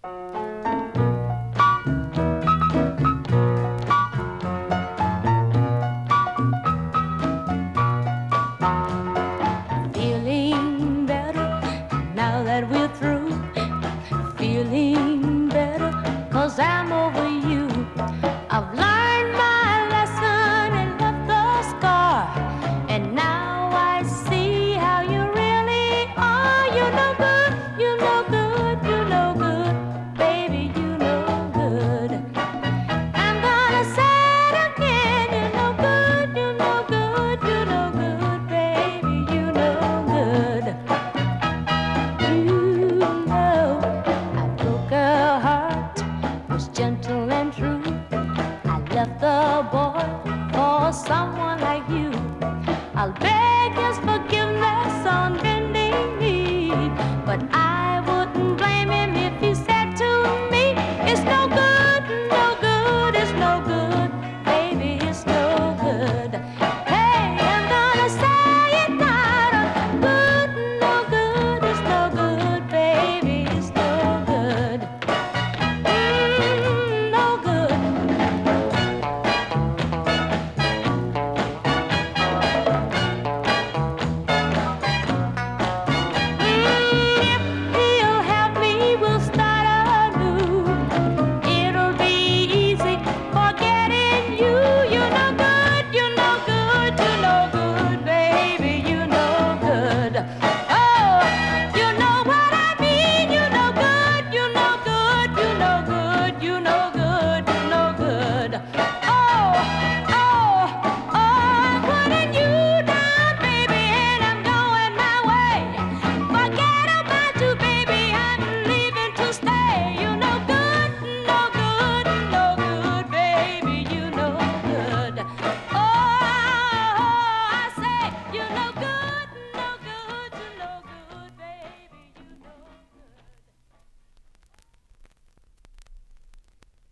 Feeling better now that we're through. Feeling better 'cause I'm over you. I've learned my lesson and left the scar, and now I see how you really are. You know good, you know good, you know good, baby, you know good. I'm gonna say it again, you know good, you know good, you know good, baby, you know good. You know I broke her heart, was gentle